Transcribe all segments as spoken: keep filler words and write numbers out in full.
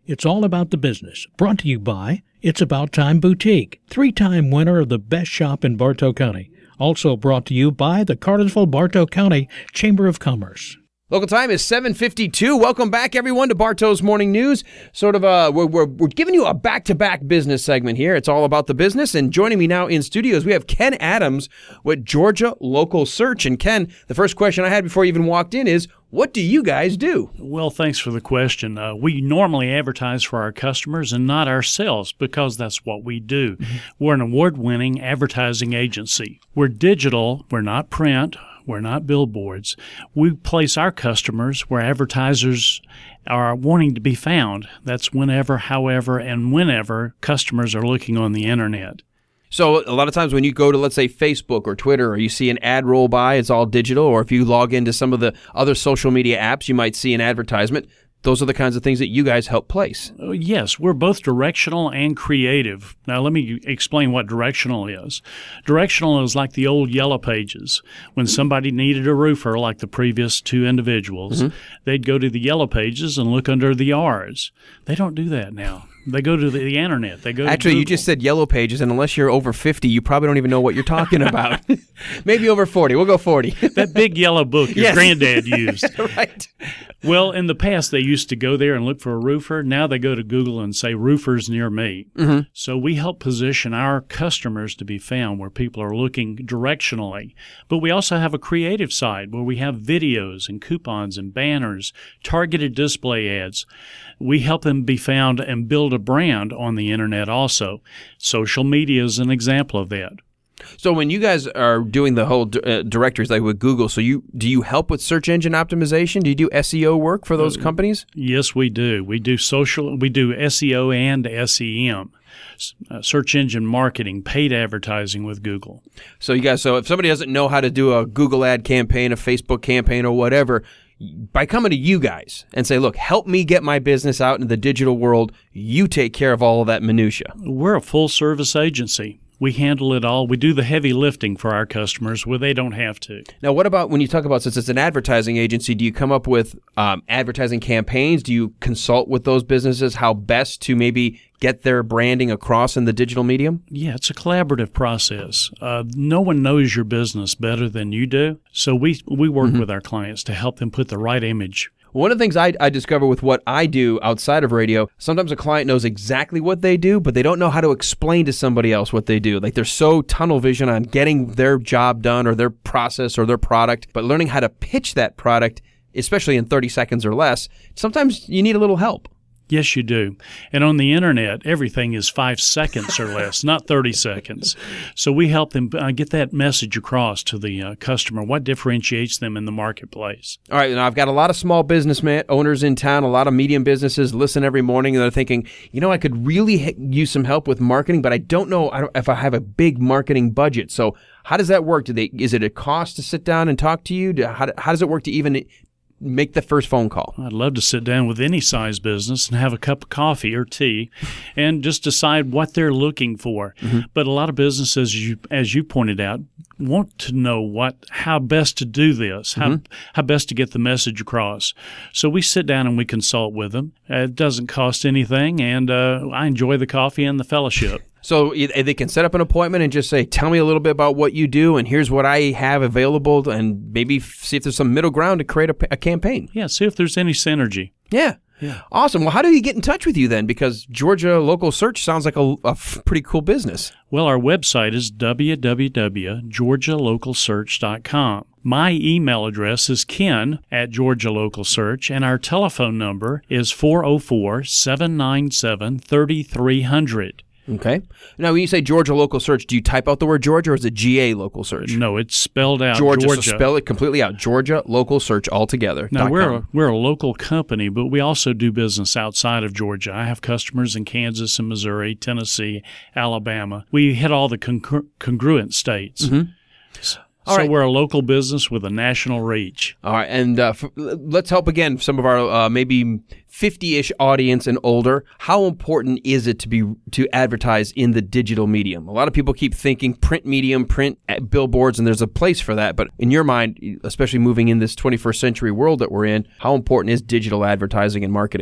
It's all about the business. Brought to you by It's About Time Boutique, three-time winner of the best shop in Bartow County. Also brought to you by the Cartersville-Bartow County Chamber of Commerce. Local time is seven fifty-two. Welcome back, everyone, to Bartow's Morning News. Sort of, uh, we're, we're, we're giving you a back-to-back business segment here. It's all about the business. And joining me now in studios, we have Ken Adams with Georgia Local Search. And Ken, the first question I had before you even walked in is, what do you guys do? Well, thanks for the question. Uh, we normally advertise for our customers and not ourselves because that's what we do. Mm-hmm. We're an award-winning advertising agency. We're digital. We're not print. We're not billboards. We place our customers where advertisers are wanting to be found. That's whenever, however, and whenever customers are looking on the internet. So a lot of times when you go to, let's say, Facebook or Twitter, or you see an ad roll by, it's all digital, or if you log into some of the other social media apps, you might see an advertisement. Those are the kinds of things that you guys help place. Uh, yes, we're both directional and creative. Now, let me explain what directional is. Directional is like the old Yellow Pages. When somebody needed a roofer, like the previous two individuals, mm-hmm. they'd go to the Yellow Pages and look under the R's. They don't do that now. They go to the, the internet. They go. Actually, to you just said Yellow Pages, and unless you're over fifty, you probably don't even know what you're talking about. Maybe over forty. We'll go forty. That big yellow book your yes. granddad used. Right. Well, in the past, they used to go there and look for a roofer. Now they go to Google and say, roofers near me. Mm-hmm. So we help position our customers to be found where people are looking directionally. But we also have a creative side where we have videos and coupons and banners, targeted display ads. We help them be found and build a brand on the internet also. Social media is an example of that. So when you guys are doing the whole uh, directories like with Google, so you do you help with search engine optimization? Do you do S E O work for those uh, companies? Yes, we do. We do social. We do S E O and S E M, uh, search engine marketing, paid advertising with Google. So you guys, so if somebody doesn't know how to do a Google ad campaign, a Facebook campaign, or whatever, by coming to you guys and say, look, help me get my business out in the digital world, you take care of all of that minutia. We're a full-service agency. We handle it all. We do the heavy lifting for our customers where they don't have to. Now, what about when you talk about, since it's an advertising agency, do you come up with um, advertising campaigns? Do you consult with those businesses how best to maybe get their branding across in the digital medium? Yeah, it's a collaborative process. Uh, no one knows your business better than you do. So we, we work mm-hmm. with our clients to help them put the right image. One of the things I, I discover with what I do outside of radio, sometimes a client knows exactly what they do, but they don't know how to explain to somebody else what they do. Like they're so tunnel vision on getting their job done or their process or their product, but learning how to pitch that product, especially in thirty seconds or less, sometimes you need a little help. Yes, you do. And on the internet, everything is five seconds or less, not thirty seconds. So we help them uh, get that message across to the uh, customer, what differentiates them in the marketplace. All right, now I've got a lot of small business man, owners in town, a lot of medium businesses listen every morning, and they're thinking, you know, I could really h- use some help with marketing, but I don't know I don't, if I have a big marketing budget. So how does that work? Do they? Is it a cost to sit down and talk to you? Do, how, how does it work to even make the first phone call? I'd love to sit down with any size business and have a cup of coffee or tea and just decide what they're looking for. Mm-hmm. But a lot of businesses, you, as you pointed out, want to know what how best to do this, how mm-hmm. how best to get the message across. So we sit down and we consult with them. Uh, it doesn't cost anything, and uh, I enjoy the coffee and the fellowship. So they can set up an appointment and just say, tell me a little bit about what you do, and here's what I have available, and maybe see if there's some middle ground to create a, a campaign. Yeah, see if there's any synergy. Yeah. Yeah. Awesome. Well, how do you get in touch with you then? Because Georgia Local Search sounds like a, a pretty cool business. Well, our website is w w w dot georgia local search dot com. My email address is ken at Georgia Local Search, and our telephone number is four oh four, seven nine seven, three three zero zero. Okay. Now, when you say Georgia Local Search, do you type out the word Georgia, or is it G A Local Search? No, it's spelled out Georgia. Georgia. So spell it completely out. Georgia Local Search altogether. Now, we're a, we're a local company, but we also do business outside of Georgia. I have customers in Kansas and Missouri, Tennessee, Alabama. We hit all the congru- congruent states. Mm-hmm. So, All so right. we're a local business with a national reach. All right, and uh, f- let's help again some of our uh, maybe fifty-ish audience and older. How important is it to be to advertise in the digital medium? A lot of people keep thinking print medium, print billboards, and there's a place for that. But in your mind, especially moving in this twenty-first century world that we're in, how important is digital advertising and marketing?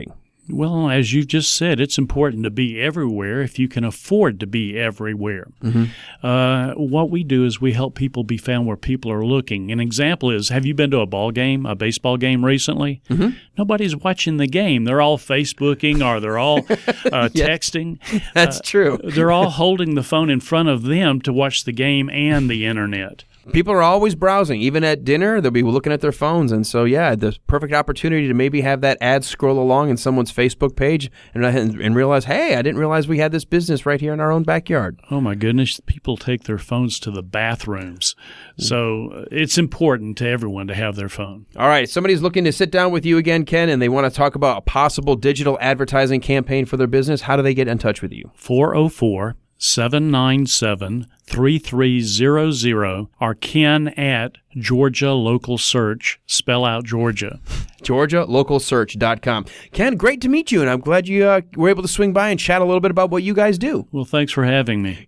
Well, as you've just said, it's important to be everywhere if you can afford to be everywhere. Mm-hmm. Uh, what we do is we help people be found where people are looking. An example is, have you been to a ball game, a baseball game recently? Mm-hmm. Nobody's watching the game. They're all Facebooking or they're all uh, yeah, texting. That's uh, true. They're all holding the phone in front of them to watch the game and the internet. People are always browsing. Even at dinner, they'll be looking at their phones. And so, yeah, the perfect opportunity to maybe have that ad scroll along in someone's Facebook page and, and realize, hey, I didn't realize we had this business right here in our own backyard. Oh, my goodness. People take their phones to the bathrooms. So uh, it's important to everyone to have their phone. All right. Somebody's looking to sit down with you again, Ken, and they want to talk about a possible digital advertising campaign for their business. How do they get in touch with you? four oh four, seven nine seven, three three zero zero or Ken at Georgia Local Search, spell out Georgia. Georgia Local Search dot com. Ken, great to meet you, and I'm glad you uh, were able to swing by and chat a little bit about what you guys do. Well, thanks for having me.